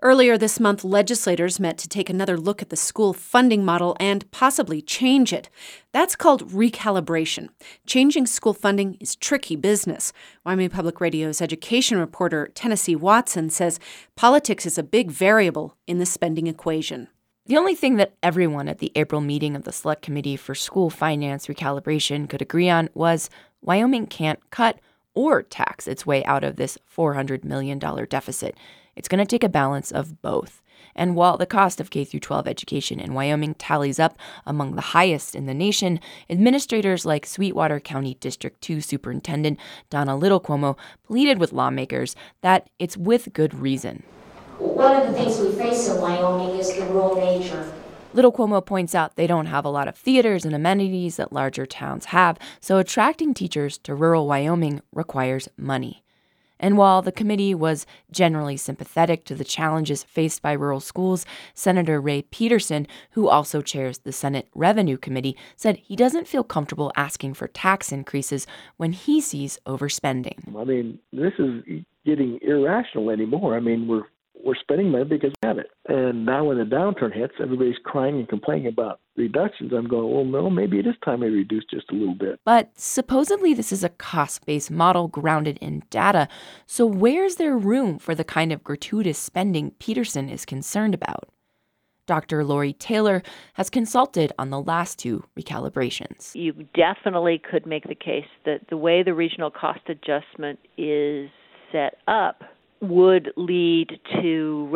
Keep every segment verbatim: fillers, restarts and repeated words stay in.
Earlier this month, legislators met to take another look at the school funding model and possibly change it. That's called recalibration. Changing school funding is tricky business. Wyoming Public Radio's education reporter Tennessee Watson says politics is a big variable in the spending equation. The only thing that everyone at the April meeting of the Select Committee for School Finance Recalibration could agree on was Wyoming can't cut or tax its way out of this four hundred million dollars deficit. It's going to take a balance of both. And while the cost of K through twelve education in Wyoming tallies up among the highest in the nation, administrators like Sweetwater County District two Superintendent Donna Little Cuomo pleaded with lawmakers that it's with good reason. One of the things we face in Wyoming is the rural nature. Little Cuomo points out they don't have a lot of theaters and amenities that larger towns have, so attracting teachers to rural Wyoming requires money. And while the committee was generally sympathetic to the challenges faced by rural schools, Senator Ray Peterson, who also chairs the Senate Revenue Committee, said he doesn't feel comfortable asking for tax increases when he sees overspending. I mean, this is getting irrational anymore. I mean, we're we're spending money because we have it. And now when the downturn hits, everybody's crying and complaining about reductions. I'm going, well, no, maybe it is time to reduce just a little bit. But supposedly this is a cost-based model grounded in data. So where's there room for the kind of gratuitous spending Peterson is concerned about? Doctor Lori Taylor has consulted on the last two recalibrations. You definitely could make the case that the way the regional cost adjustment is set up would lead to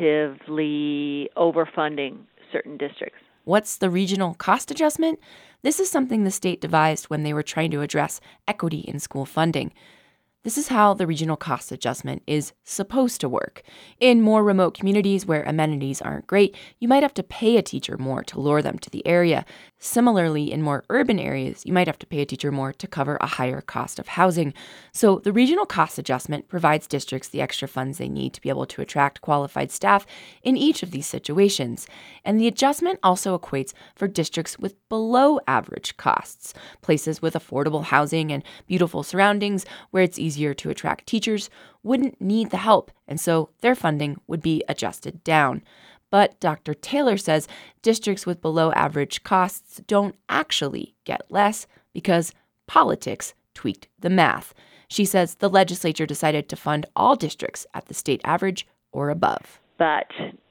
relatively overfunding certain districts. What's the regional cost adjustment? This is something the state devised when they were trying to address equity in school funding. This is how the regional cost adjustment is supposed to work. In more remote communities where amenities aren't great, you might have to pay a teacher more to lure them to the area. Similarly, in more urban areas, you might have to pay a teacher more to cover a higher cost of housing. So the regional cost adjustment provides districts the extra funds they need to be able to attract qualified staff in each of these situations. And the adjustment also equates for districts with below average costs, places with affordable housing and beautiful surroundings where it's easier to attract teachers wouldn't need the help, and so their funding would be adjusted down. But Doctor Taylor says districts with below average costs don't actually get less because politics tweaked the math. She says the legislature decided to fund all districts at the state average or above. But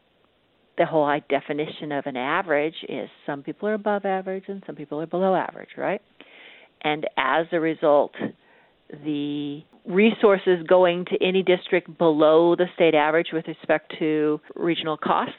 the whole definition of an average is some people are above average and some people are below average, right? And as a result, the resources going to any district below the state average with respect to regional costs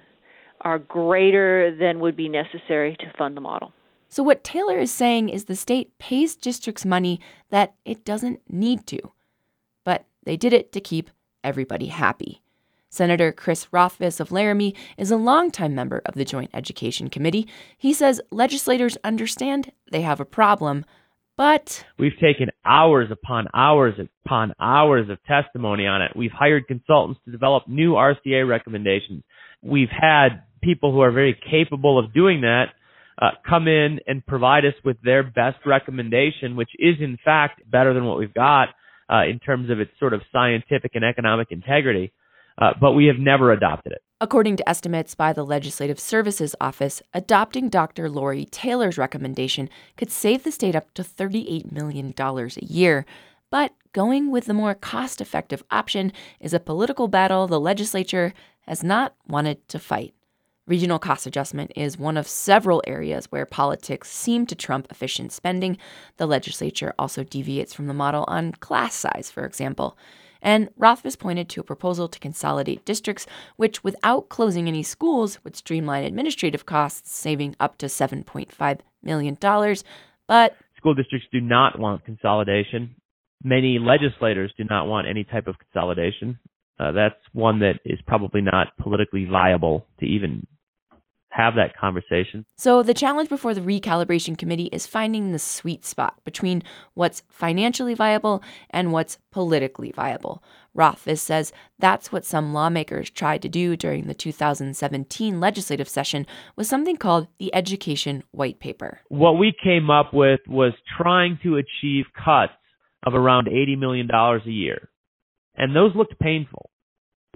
are greater than would be necessary to fund the model. So what Taylor is saying is the state pays districts money that it doesn't need to. But they did it to keep everybody happy. Senator Chris Rothfuss of Laramie is a longtime member of the Joint Education Committee. He says legislators understand they have a problem, but we've taken hours upon hours upon hours of testimony on it. We've hired consultants to develop new R C A recommendations. We've had people who are very capable of doing that uh, come in and provide us with their best recommendation, which is in fact better than what we've got uh, in terms of its sort of scientific and economic integrity. Uh, but we have never adopted it. According to estimates by the Legislative Services Office, adopting Doctor Lori Taylor's recommendation could save the state up to thirty-eight million dollars a year. But going with the more cost-effective option is a political battle the legislature has not wanted to fight. Regional cost adjustment is one of several areas where politics seem to trump efficient spending. The legislature also deviates from the model on class size, for example. And Rothfuss pointed to a proposal to consolidate districts, which without closing any schools would streamline administrative costs, saving up to seven point five million dollars. But school districts do not want consolidation. Many legislators do not want any type of consolidation. Uh, that's one that is probably not politically viable to even have that conversation. So the challenge before the recalibration committee is finding the sweet spot between what's financially viable and what's politically viable. Rothfuss says that's what some lawmakers tried to do during the two thousand seventeen legislative session with something called the Education White Paper. What we came up with was trying to achieve cuts of around eighty million dollars a year. And those looked painful.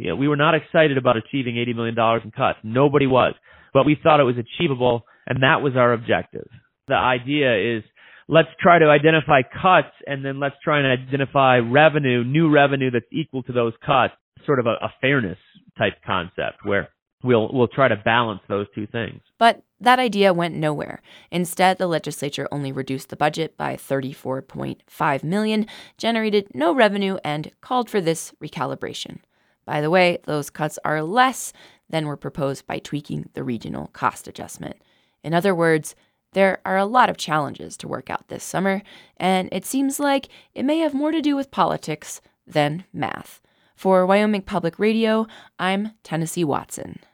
You know, we were not excited about achieving eighty million dollars in cuts. Nobody was. But we thought it was achievable, and that was our objective. The idea is, let's try to identify cuts, and then let's try and identify revenue, new revenue that's equal to those cuts, sort of a, a fairness type concept where we'll we'll try to balance those two things. But that idea went nowhere. Instead, the legislature only reduced the budget by thirty-four point five million dollars, generated no revenue, and called for this recalibration. By the way, those cuts are less than were proposed by tweaking the regional cost adjustment. In other words, there are a lot of challenges to work out this summer, and it seems like it may have more to do with politics than math. For Wyoming Public Radio, I'm Tennessee Watson.